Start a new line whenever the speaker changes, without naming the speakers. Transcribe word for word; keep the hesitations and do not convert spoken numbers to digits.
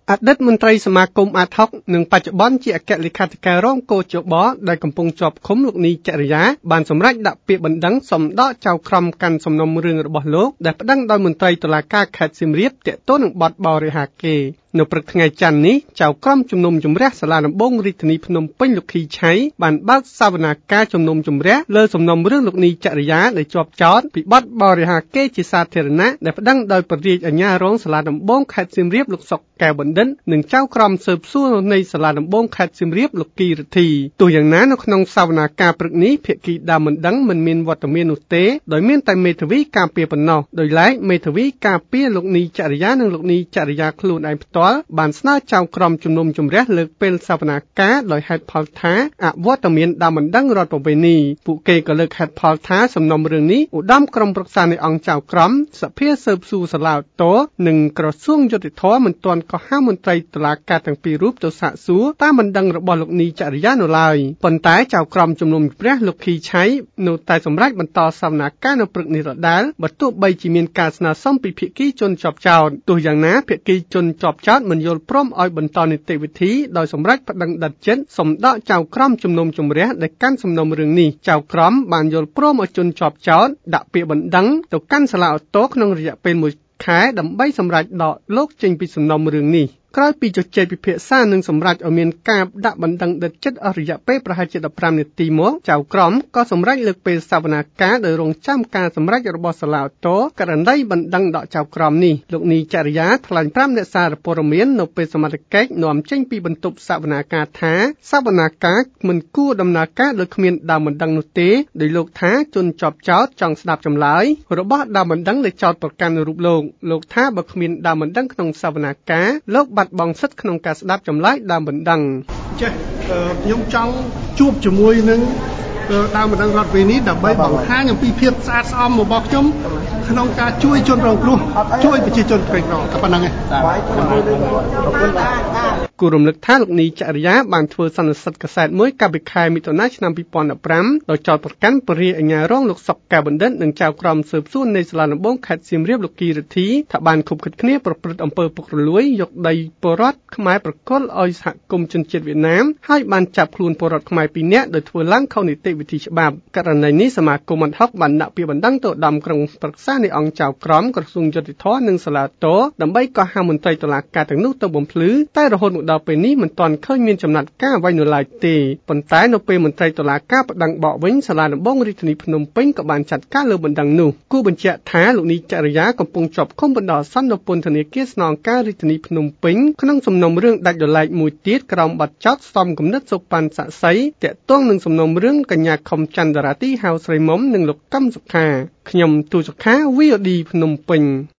អតីតមន្ត្រីសមាគមអាតហុកនិងបច្ចុប្បន្នជាអគ្គលេខាធិការរងកោជបដែលកំពុងជាប់ឃុំលោកនីចរិយាបានសម្រេចដាក់ពាក្យបណ្ដឹងសុំដកចៅក្រមកាន់សំណុំរឿងរបស់លោកដែលប្តឹងដោយមន្ត្រីតុលាការខេត្តសៀមរាបទាក់ទងនឹងបទបរិហាកេរ្តិ៍នៅព្រឹកថ្ងៃច័ន្ទនេះចៅក្រមជំនុំជម្រះសាលាដំបងរាជធានីភ្នំពេញលោកខីឆៃបានបើកសវនាការជំនុំជម្រះលើសំណុំរឿងលោកនីចរិយាដែលជាប់ចោទពីបទបរិហាកេរ្តិ៍ជាសាធារណៈដែលប្តឹងដោយព្រះរាជអាជ្ញារងសាលាដំបងខេត្តសៀមរាបលោកសុកកែវបណ្ឌិតនិងចៅក្រមស៊ើបសួរនៃសាលាដំបងខេត្តសៀមរាបលោកគីរិទ្ធីទោះយ៉ាងណានៅក្នុងសវនាការព្រឹកនេះភាគីដើមមិនដឹងមិនមានវត្តមាននោះទេដោយមានតែមេធាវីការពារប៉ុណ្ណោះដោយឡែកមេធាវីការពារលោកនីចរិយានិងលោកនីចរិយាខ្លួនឯងផ្ទាល់បានស្នើចៅក្រមជំនុំជម្រះលើកពេលសវនាការដោយហេតុផលថាអវត្តមានដើមមិនដឹងរដ្ឋប្រវេណីពួកគេក៏លើកហេតុផលថាសំណុំរឿងនេះឧត្តមក្រុមប្រឹក្សានៃអង្គចៅក្រមសភាស៊ើបសួរសាលាឧទ្ធរនិងក្រសួងយុតិធម៌មិនទាន់កោះហៅមន្ត្រីតុលាការទាំងពីររូបទៅសាកសួរតាមបណ្ដឹងរបស់លោកនីចរិយានៅឡើយប៉ុន្តែចៅក្រមជំនុំជម្រះលោកខីឆៃនៅតែសម្រេចបន្តសវនាការនៅព្រឹកនេះដដែលបើទោះបីជាមានការស្នើសុំពីភាគីជនជាប់ចោទទោះយ៉ាងណាភាគីជនជាប់ចោទមិនយល់ព្រមឲ្យបន្តនីតិវិធីដោយសម្រេចប្តឹងដិតចិត្តសូមដកចៅក្រមជំនុំជម្រះដែលកាន់សំណុំរឿងនេះចៅក្រមបានយល់ព្រមឲ្យជនជាប់ចោទដាក់ពាក្យបណ្ដឹងទៅកាន់សាលាឧទ្ធរក្នុងរយៈពេលមួយខែដើម្បីសម្រេចដកលោកចេញពីសំណុំរឿងនេះក្រោយពីជជែកពិភាក្សានិងសម្រេចឲ្យមានការដាក់បណ្ដឹងដិតចិត្តអស់រយៈពេលប្រហែលជាដប់ប្រាំនាទីមកចៅក្រមក៏សម្រេចលើកពេលសវនាការដោយរងចាំការសម្រេចរបស់សាលាឧទ្ធរករណីបណ្ដឹងដកចៅក្រមនេះលោកនីចរិយាថ្លែងប្រាប់អ្នកសារព័ត៌មាននៅពេលសមត្ថកិច្ចនាំចេញពីបន្ទប់សវនាការថាសវនាការមិនគួរដំណើរការដោយគ្មានដើមបណ្ដឹងនោះទេដោយលោកថាជនជាប់ចោទចង់ស្ដាប់ចម្លើយរបស់ដើមបណ្ដឹងដែលចោទប្រកាន់រូបលោកលោកថាបើគ្មានដើមបណ្ដឹងក្នុងសវនាការលោកបាត់បង់សិទ្ធិក្នុងការស្ដាប់ចម្លើយដើមបណ្ដឹងចេះខ្ញុំចង់ជួបជាមួយនឹងដើមបណ្ដឹងរដ្ឋវិន័យដើម្បីបង្ហាញអំពីភាពស្អាតស្អំរបស់ខ្ញុំក្នុងការជួយជនរងគ្រោះជួយប្រជាជនក្រីក្រតែប៉ុណ្្នឹងឯងគូរំលឹកថាលោកនីចរិយាបានធ្វើសន្និសីទកាសែតមួយកាលពីខែមិថុនាឆ្នាំពីរពាន់ដប់ប្រាំដោយចោទប្រកាន់ព្រះរាជអាជ្ញារងលោកសុកកែវបណ្ឌិតនិងចៅក្រមស៊ើបសួរនៃសាលាដំបងខេត្តសៀមរាបលោកគីរិទ្ធីថាបានខុបខិតគ្នាប្រព្រឹត្តអំពើពុករលួយយកដីពលរដ្ឋខ្មែរប្រគល់ឲ្យសហគមន៍ជនជាតិវៀតណាមហើយបានចាប់ខ្លួនពលរដ្ឋខ្មែរពីរនាក់ដោយធ្វើឡើងខុសនីតិវិធីច្បាប់ករណីនេះសមាគមអាត់ហុកបានដាក់ពាក្យបណ្ដឹងទៅឧត្តមក្រុមប្រឹក្សានៃអង្គចៅក្រមក្រសួងយុតិធម៌និងសាលាឧទ្ធរដើម្បីកោះហៅមន្ត្រីតុលាការទាំងនោះទៅបំភ្លឺតែរហូតមកដល់ពេលនេះមិនទាន់ឃើញមានចំណាត់ការអ្វីនៅឡើយទេប៉ុន្តែនៅពេលមន្ត្រីតុលាការប្តឹងបកវិញសាលាដំបងរាជធានីភ្នំពេញក៏បានចាត់ការលើបណ្ដឹងនោះគូបញ្ជាក់ថាលោកនីចរិយាកំពុងជាប់ឃុំបណ្ដោះអាសន្ននៅពន្ធនាគារស្នងការរាជធានីភ្នំពេញក្នុងសំណុំរឿងដាច់ដោយឡែកមួយទៀតក្រោមបទចោទសំគំនិតសុប៉ាន់ស័ក្តិសិទ្ធិទាក់ទងនឹងសំណុំរឿងកញ្ញាខំច័ន្ទរាទីហៅស្រីមុំនិងលោកកឹមសុខាខ្ញុំទូសុខា វី អូ ឌី ភ្នំពេញ